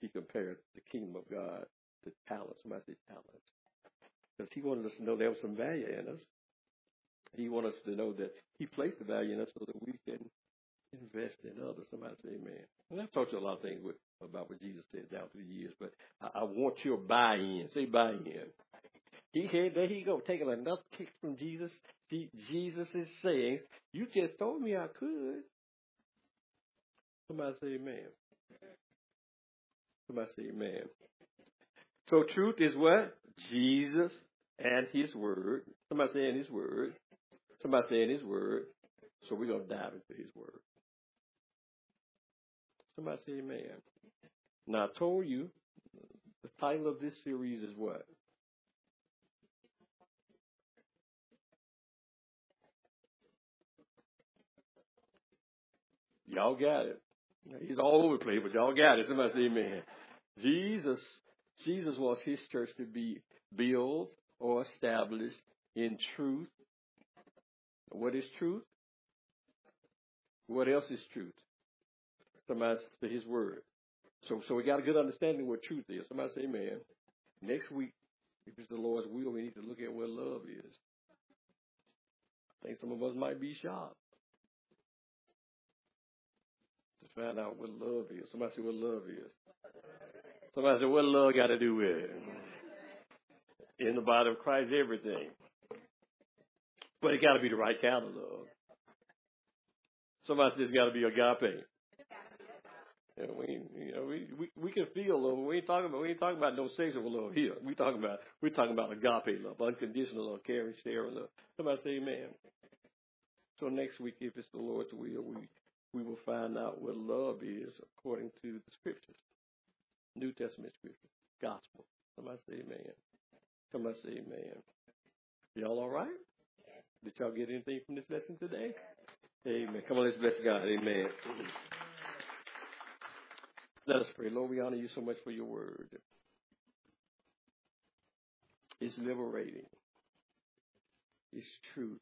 he compared the kingdom of God to talents. Somebody say talents. Because he wanted us to know there was some value in us. He wanted us to know that he placed the value in us so that we can invest in others. Somebody say amen. And I've talked to you a lot of things with, about what Jesus said down through the years, but I, I want your buy-in. Say buy-in. He had, there he go, taking another kick from Jesus. See, Jesus is saying, you just told me I could. Somebody say amen. Somebody say amen. So truth is what? Jesus and his word. Somebody saying his word. Somebody saying his word. So we're going to dive into his word. Somebody say amen. Now I told you the title of this series is what? Y'all got it. He's all over the place, but y'all got it. Somebody say amen. Jesus, Jesus wants his church to be built or established in truth. What is truth? What else is truth? Somebody say his word. So, so we got a good understanding of what truth is. Somebody say amen. Next week, if it's the Lord's will, we need to look at what love is. I think some of us might be shocked to find out what love is. Somebody say what love is. Somebody say what love got to do with it. In the body of Christ, everything. But it got to be the right kind of love. Somebody says it's got to be agape. You know, we, you know, we, we, we can feel love. We ain't talking about, we ain't talking about no sexual love here. We talking about, we're talking about agape love, unconditional love, caring, sharing love. Somebody say amen. So next week, if it's the Lord's will, we, we will find out what love is according to the scriptures. New Testament scriptures. Gospel. Somebody say amen. Somebody say amen. Y'all all right? Did y'all get anything from this lesson today? Amen. Come on, let's bless God. Amen. Let us pray. Lord, we honor you so much for your word. It's liberating. It's truth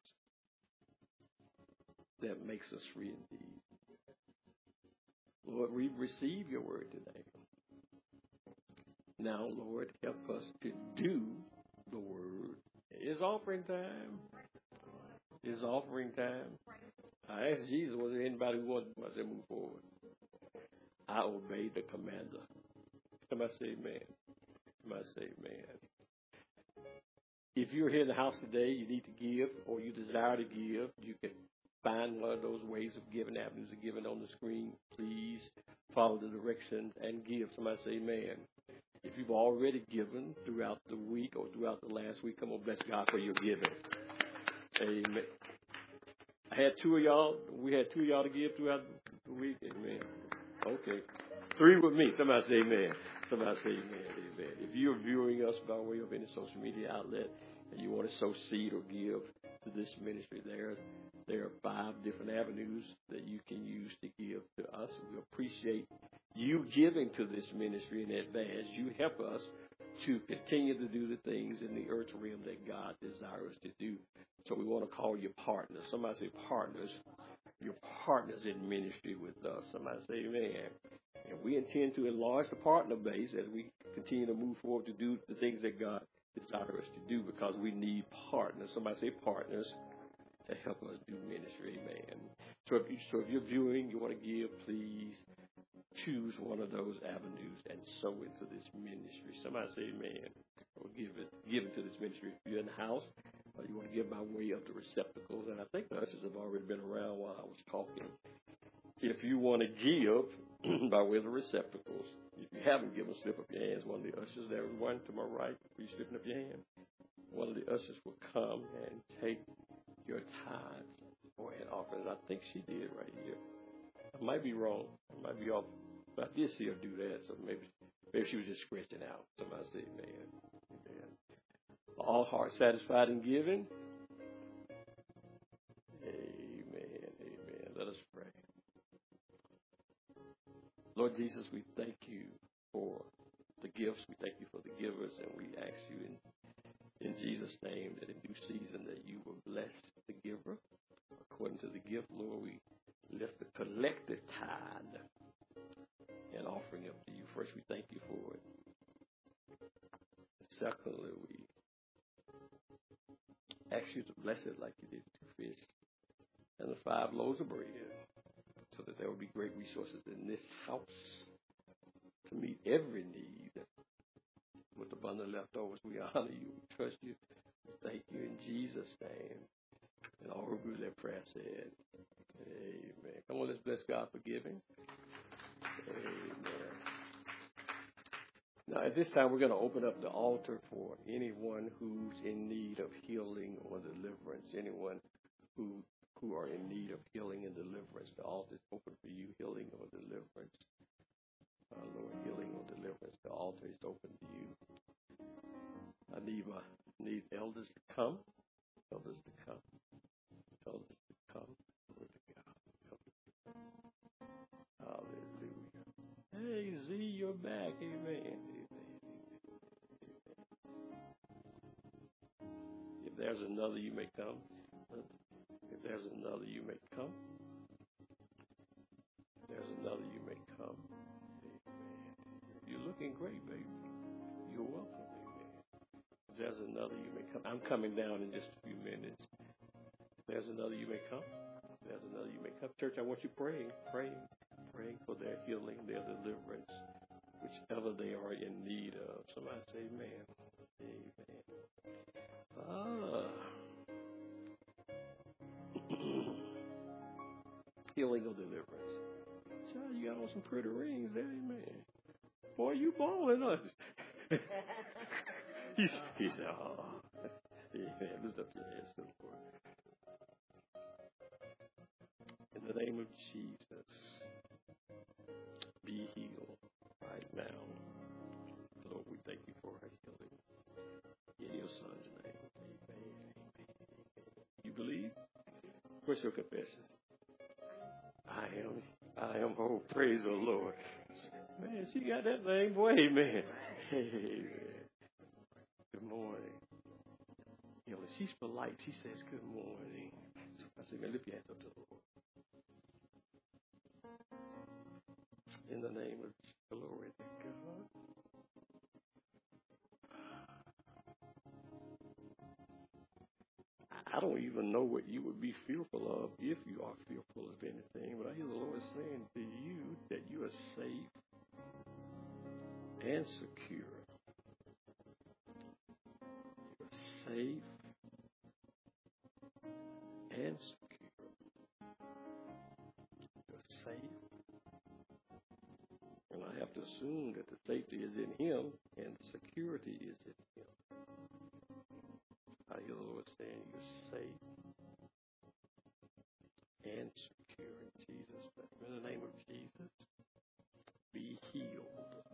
that makes us free indeed. Lord, we receive your word today. Now, Lord, help us to do the word. It's offering time. It's offering time. I asked Jesus, was there anybody who wanted to move forward? I obeyed the commander. Somebody say amen. Somebody say amen. If you're here in the house today, you need to give or you desire to give, you can find one of those ways of giving, avenues of giving on the screen. Please follow the directions and give. Somebody say amen. If you've already given throughout the week or throughout the last week, come on, bless God for your giving. Amen. I had two of y'all. We had two of y'all to give throughout the week. Amen. Okay. Three with me. Somebody say amen. Somebody say amen. Amen. If you're viewing us by way of any social media outlet and you want to sow seed or give to this ministry, there, there are five different avenues that you can use to give to us. We appreciate you giving to this ministry in advance. You help us to continue to do the things in the earth realm that God desires to do. So we want to call you partners. Somebody say partners. You're partners in ministry with us. Somebody say amen. And we intend to enlarge the partner base as we continue to move forward to do the things that God desires us to do because we need partners. Somebody say partners to help us do ministry. Amen. So if, you, so if you're viewing, you want to give, please choose one of those avenues and sow into this ministry. Somebody say amen. Or give it, give it to this ministry. If you're in the house, or you want to give by way of the receptacles, and I think the ushers have already been around while I was talking. If you want to give by way of the receptacles, if you haven't given, slip up your hands. One of the ushers, there is one to my right. Please slip up your hand. One of the ushers will come and take your tithes or an offering. I think she did right here. I might be wrong. I might be off. But I did see her do that, so maybe maybe she was just scratching out. Somebody say amen. Amen. All hearts satisfied in giving? Amen. Amen. Let us pray. Lord Jesus, we thank you for the gifts. We thank you for the givers, and we ask you in, in Jesus' name that in due season that you will bless the giver. According to the gift, Lord, we lift the collective tithe and offering up to you. first, we thank you for it. Secondly, we ask you to bless it like you did the two fish and the five loaves of bread, so that there will be great resources in this house to meet every need. With abundant leftovers, we honor you, we trust you. Thank you in Jesus' name. And all who agree with that prayer said, amen. Come on, let's bless God for giving. Amen. Now, at this time, we're going to open up the altar for anyone who's in need of healing or deliverance, anyone who who are in need of healing and deliverance. The altar is open for you, healing or deliverance. Uh, Lord, healing or deliverance. The altar is open to you. I need my need elders to come. Elders to come. Elders to come. Glory to God. Hallelujah. Hey, Z, you're back. Amen. Amen. If there's another, you may come. If there's another, you may come. If there's another, you may come. You're looking great, baby. You're welcome. Amen. If there's another, you may come. I'm coming down in just a few minutes. If there's another, you may come. If there's another, you may come. Church, I want you praying, praying, praying for their healing, their deliverance, whichever they are in need of. Somebody say amen. Amen. Ah. Healing or deliverance. Child, you got on some pretty rings there, amen. Boy, you balling us. he, he said, oh. Amen. Lift up your hands to the Lord. In the name of Jesus, be healed right now. Lord, we thank you for our healing. In your son's name, amen. You believe? What's your confession? I am, I am whole. Praise the Lord. Man, she got that thing, boy, amen. Amen. Good morning. You know, she's polite. She says, good morning. I said, man, lift your hands up to the Lord. In the name of glory to God. I don't even know what you would be fearful of if you are fearful of anything, but I hear the Lord saying to you that you are safe and secure. You're safe and secure. You're safe. And I have to assume that the safety is in Him and the security is in Him. I hear the Lord saying you're safe and secure in Jesus' name. In the name of Jesus, be healed.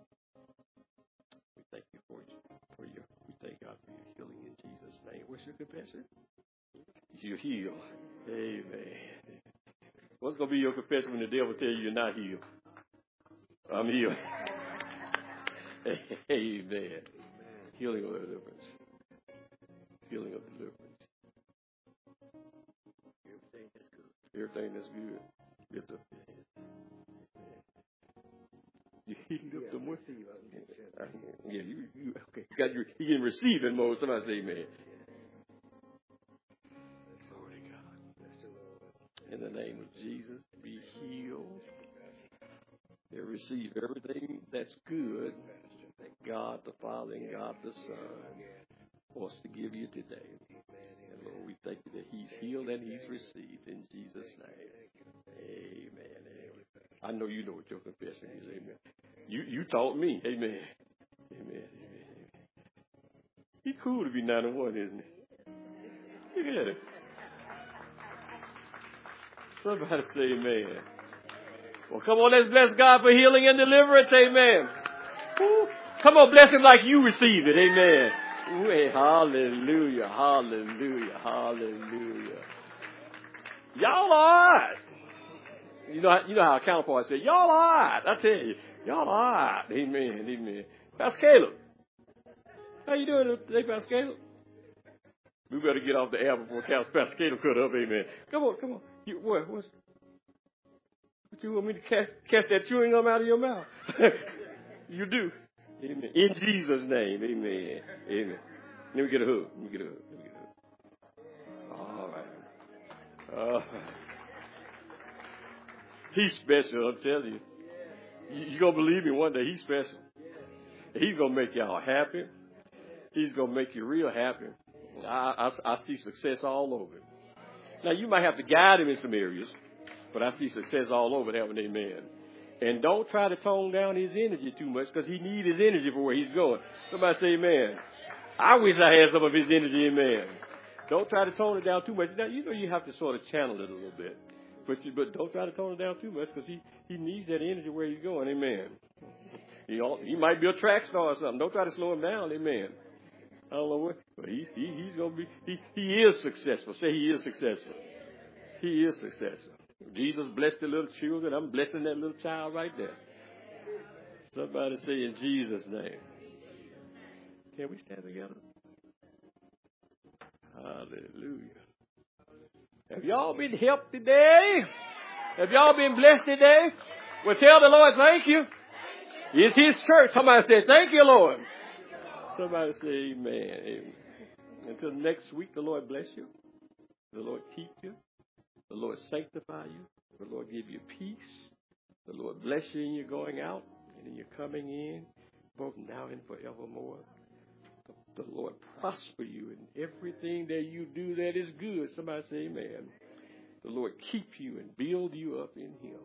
We thank you for you, for your, we thank God for your healing in Jesus' name. What's your confession? You're healed. Amen. What's going to be your confession when the devil tells you you're not healed? I'm healed. Amen. Healing or deliverance. Healing of deliverance. Everything that's good. Everything that's good. Lift up your hands. You lift yeah, them with you. Yeah, you, you okay. You got your you in receiving mode. Somebody say amen. Yes. Glory to God. In the name of Jesus, be healed. They receive everything that's good that God the Father and God the Son wants to give you today. And Lord, we thank you that He's healed and He's received in Jesus' name. Amen. Amen. I know you know what your confession is. Amen. You you taught me. Amen. Amen. Amen. He's cool to be ninety-one, isn't he? Look at it. Somebody say amen. Well, come on, let's bless God for healing and deliverance. Amen. Woo. Come on, bless Him like you receive it. Amen. Ooh, hallelujah, hallelujah, hallelujah. Y'all all right. You know, you know how a counterpart say, y'all all right. I tell you, y'all all right. Amen, amen. Pastor Caleb, how you doing today, Pastor Caleb? We better get off the air before Pastor Caleb cut up. Amen. Come on, come on. You, what, what's, what you want me to catch, catch that chewing gum out of your mouth? You do. Amen. In Jesus' name. Amen. Amen. Let me get a hug. Let me get a hug. Let me get a hug. All right. All right. He's special, I'm telling you. You're going to believe me one day. He's special. He's going to make y'all happy. He's going to make you real happy. I, I, I see success all over. Now, you might have to guide him in some areas, but I see success all over there. Amen. And don't try to tone down his energy too much because he needs his energy for where he's going. Somebody say amen. I wish I had some of his energy, amen. Don't try to tone it down too much. Now, you know you have to sort of channel it a little bit. But, you, but don't try to tone it down too much because he, he needs that energy where he's going, amen. He, all, he might be a track star or something. Don't try to slow him down, amen. I don't know what, but he, he, he's going to be, he, he is successful. Say he is successful. He is successful. Jesus blessed the little children. I'm blessing that little child right there. Somebody say in Jesus' name. Can we stand together? Hallelujah. Have y'all been helped today? Have y'all been blessed today? Well, tell the Lord thank you. It's his church. Somebody say, thank you, Lord. Somebody say amen. Amen. Until next week, the Lord bless you. The Lord keep you. The Lord sanctify you. The Lord give you peace. The Lord bless you in your going out and in your coming in, both now and forevermore. The Lord prosper you in everything that you do that is good. Somebody say amen. The Lord keep you and build you up in him.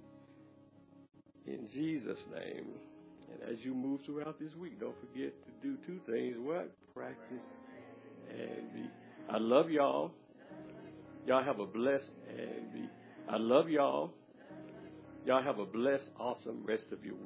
In Jesus' name. And as you move throughout this week, don't forget to do two things. What? Practice and be. I love y'all. Y'all have a blessed and be. I love y'all. Y'all have a blessed, awesome rest of your week.